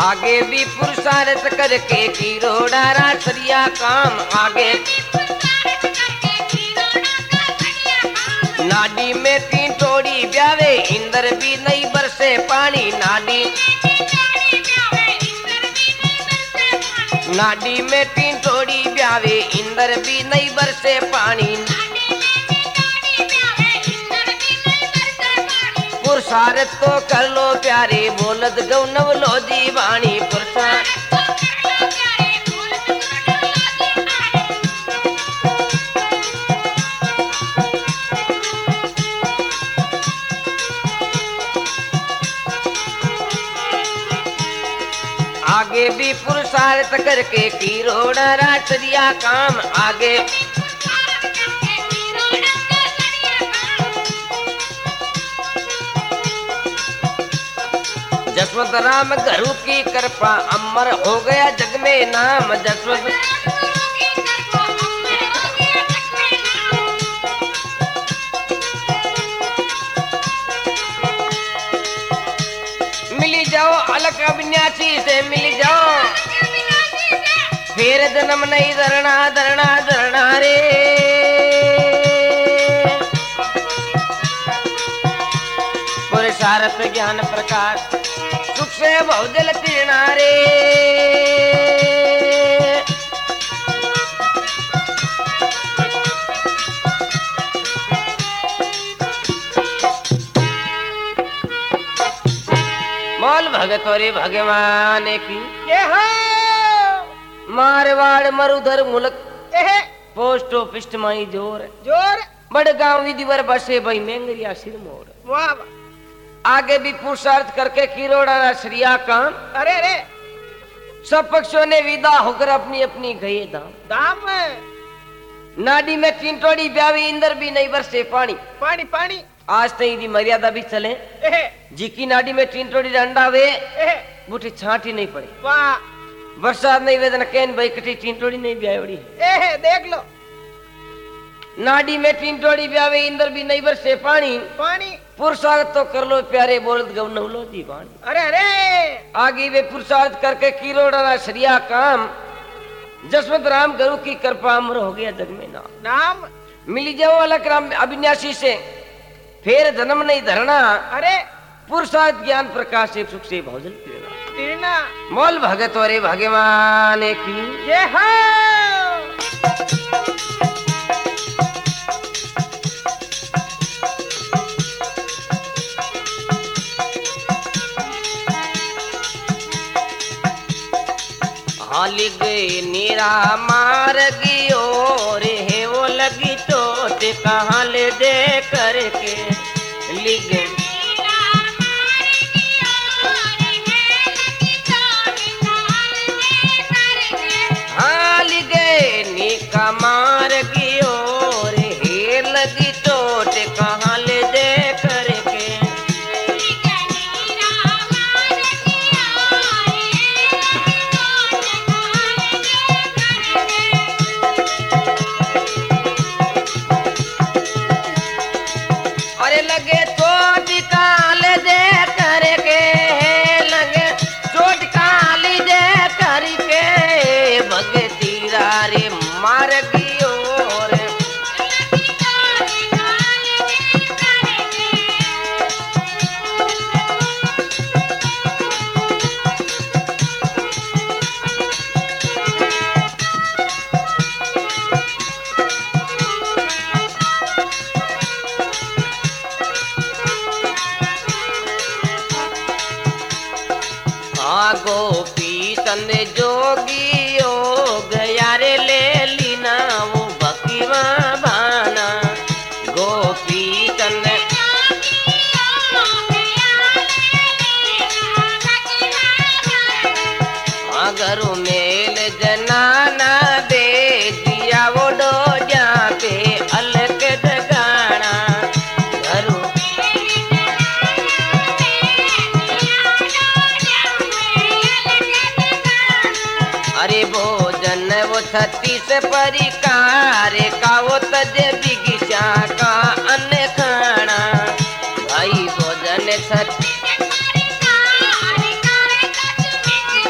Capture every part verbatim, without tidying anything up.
आगे भी पुरुषार्थ करके की रोड़ा सरिया काम आगे नाडी में तीन टोड़ी ब्यावे इंदर भी नहीं बरसे पानी नाडी नाडी में तीन टोड़ी ब्यावे इंदर भी नहीं बरसे पानी पुरुषार्थ तो कर लो प्यारे बोलत गौ नवलो जी वाणी पुरुषार्थ आगे भी पुरुषार्थ करके की रोड़ा राचरिया काम आगे जसवंत राम गुरु की कृपा अमर हो गया जग में नाम जसवंत मिली जाओ अलग अविनाशी से मिली जाओ फिर जन्म नहीं धरना धरना धरना रे पुरुषार्थ ज्ञान प्रकाश सुख से बहुजल तीर्णा रे मोल भगत रे भगवान की मारवाड़ मरुधर मुल्क पोस्ट ऑफिस माई जोर जोर बड़ गांव विधिवर बसे भाई मेंगरिया सिर मोड़ वाह आगे भी पुरुषार्थ करके किरोड़ा श्रिया काम अरे अरे सब पक्षों ने विदा होकर अपनी अपनी गए धाम दाम नाडी में तीन टोड़ी ब्यावी इंदर भी नहीं बरसे पानी पानी पानी आज तक दी मर्यादा भी चले जी की नाडी में तीन टोड़ी डंडा वे बूटी छाटी नहीं पड़ी वाह बरसात नहीं वेदन केन भाई कटी तीन टोड़ी नहीं ब्यावड़ी है देख लो नाडी में तीन टोड़ी ब्यावे इंदर भी नहीं बरसे पानी पानी पुरुषार्थ तो कर लो प्यारे बोलत गौ नवलो दी वाणी अरे अरे आगे वे पुरुषार्थ करके किरोड़ा श्रिया काम जसवंत राम गुरु की कृपा अमर हो गया जग में नाम नाम मिली जाओ अलग राम अविनाशी से फिर जन्म नहीं धरना अरे पुरुषार्थ ज्ञान प्रकाश से सुख से भोजन तीर्णा मोल भगत रे भगवान की जय हो हाली गई नीरा मार गियो रे है वो लगी चोट कहाँ ले दे करके लिग हाली गए नीका मार गियो रे है लगी चोट कहाँ ले दे करके लगे चोट काल दे करके लगे चोट काल दे करके भगती रे मार गियो रे गोपी चंद जोगी योग यारे ले लीना वो बकीवा बाना गोपी चंद अगर मेल जनाना दे दिया वो डो जाते अलग जगाना घरू अरे भोजन वो छत्तीस परिकार का वो तज बिगिचा का अन्न खाना भाई भोजन छत्तीस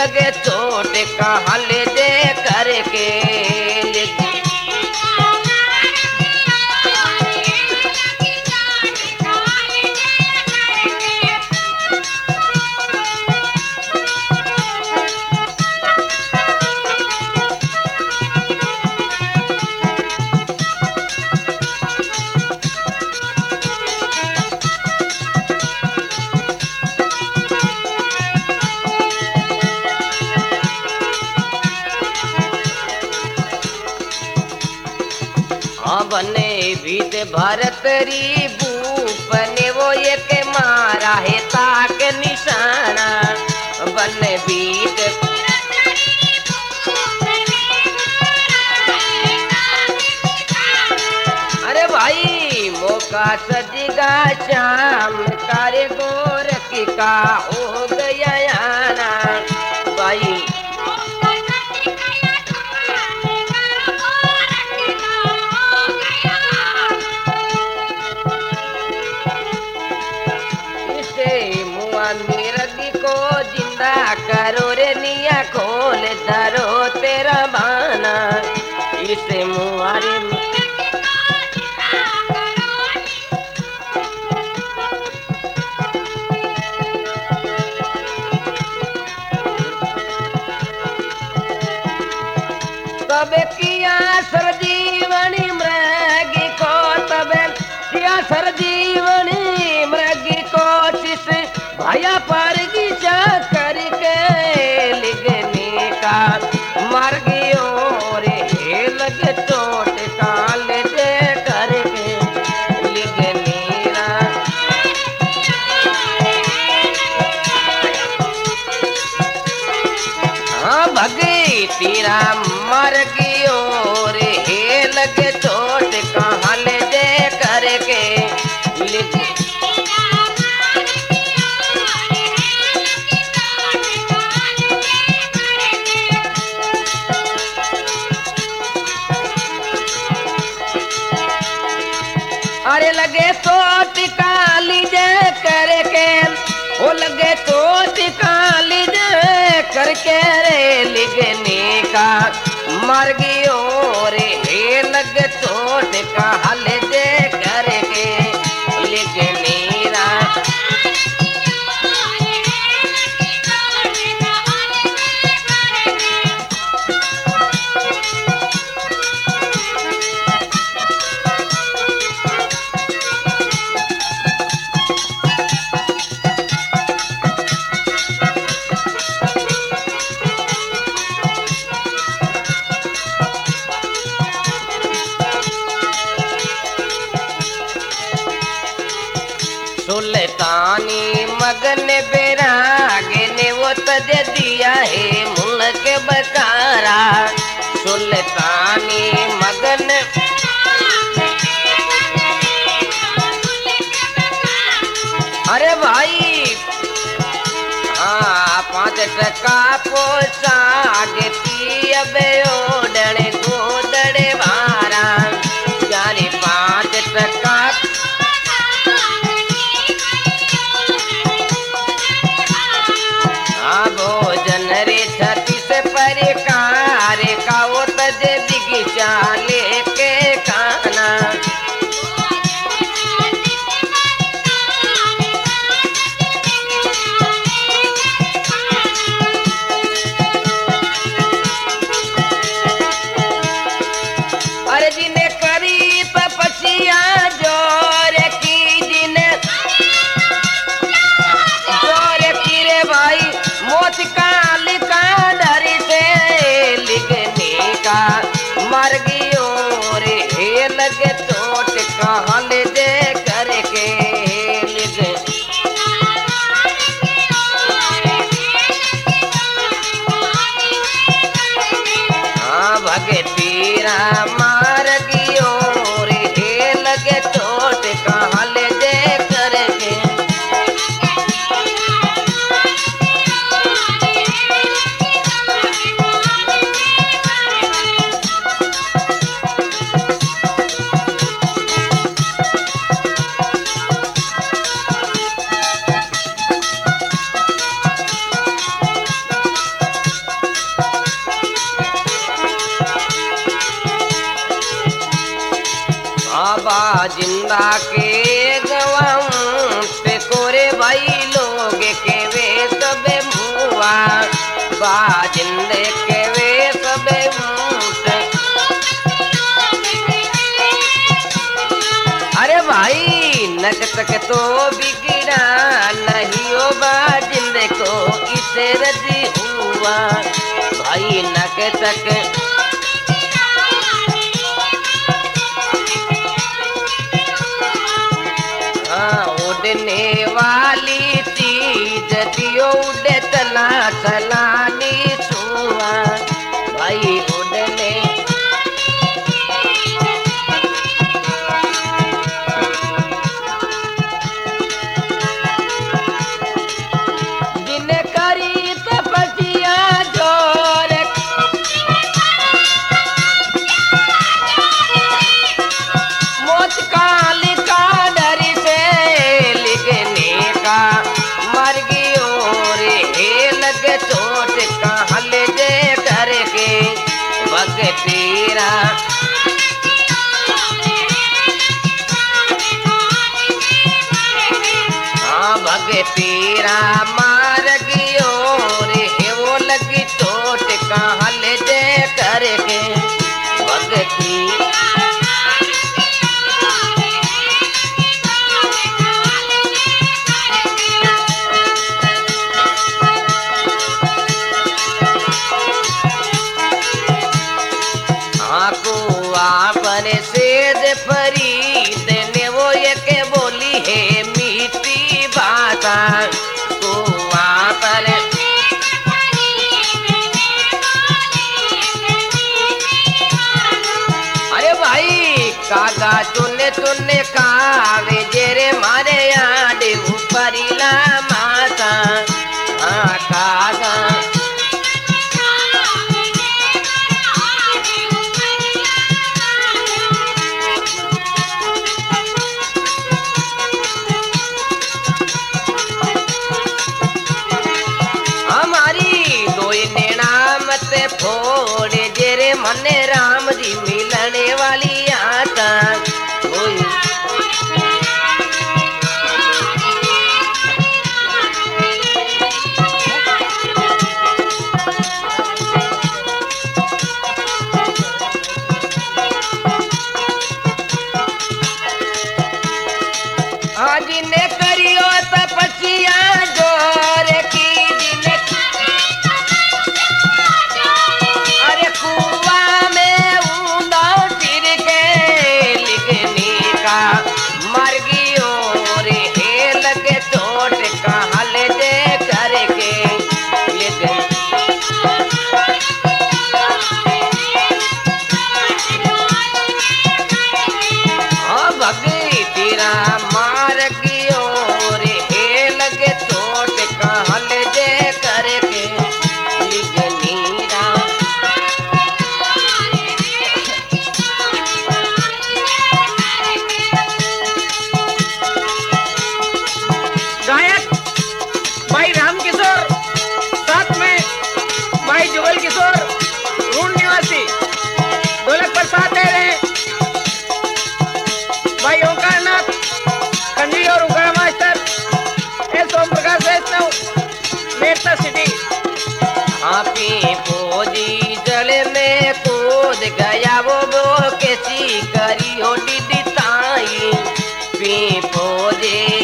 लगे चोट कहाँ ले दे करके लिख बने भीत भारत री भूपने वो ये के मारा है ताक निशाना बने भीत अरे भाई मौका सजगा शाम कारे गोरखी का हो गया याना भाई को जिंदा करो रे निया खोल दरो तेरा बाना इसे मुआरे तब किया सरजीवनी मृगी को तब किया सरजीवनी मृगी को जिस भया पर गिचा करके लिखने का मर गयो रे लगे चोट काल दे करके लिखने हाँ भगे तेरा मर गयो रे लगे चोट कहाँ ले दे करके लिख अरे लगे चोट काली दे करके वो लगे चोट काली दे करके रे लिखने का मर गयो रे लगे चोट कहाँ ले दे करके लिखने सुल्तानी मगन बेरागे ने वो तजे दिया है मुल्क बकारा सुल्तानी मगन अरे भाई हाँ पाँच टका पोशाक अब ओडने गोदड़े भारा चारे पाँच टका भोजन रे छत्तीस परिकार का वो तजे दिगिचा लेके खाना अरे जिन्हें करी तपस्या जोर की जिन्हें जोर की रे भाई मौत काल का डर से लिखने का मर गयो रे लगे चोट कहाँ ले दे करके लिख हाँ भगे तीरा मार गयो रे लगे चोट कहाँ ले दे करके जिंदा के गवाऊं ते कोरे भाई लोग के वे सबे मुआ बा जिंदे के वे सबे मुँह। अरे भाई नक तक तो बिगड़ा नहीं हो बा जिंदे को इसे रजी हुआ भाई नक तक। उड़ने वाली चीज दियो उड़े चला चलानी छुआ भाई उड़ने। जिन्हें करी तपस्या जोर मौत काल का डर से लिखने का मर गयो रे हे लगे चोट कहाँ ले जे करके भगतीरा। हाँ भगतीरा मार गयो रे हे वो लगी चोट कहाँ ले जे करके भगती। आपने सेद फरीद ने वो ये के बोली है मीठी बाता को आपने। अरे भाई कागा तूने तूने कावे जेरे मारे आडे ऊपरीला माता। हाँ कागा फोड़े जेरे मने राम जी मिलने वाली आता। आज ने करियो तपस्या जोर की मर गयो रे हे लगे चोट कहाँ ले जे करके ले। हाँ भगई तेरा मार गयो रे हे लगे चोट कहाँ ले जे करके लिगनीरा। भाई राम किशोर साथ में भाई जुगल किशोर रूण निवासी ढोलक पर साथ दे रहे भाई ओंकार नाथ खंडी और Ugada master S Om Prakash Vaishnav Merta city. आपी फौजी जल में कूद गया वो वो कैसी करी हो दीदी ताई पी फौजी।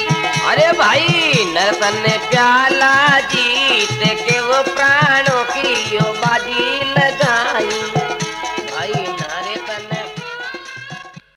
अरे भाई नरतन प्याला जीत के वो प्राणों की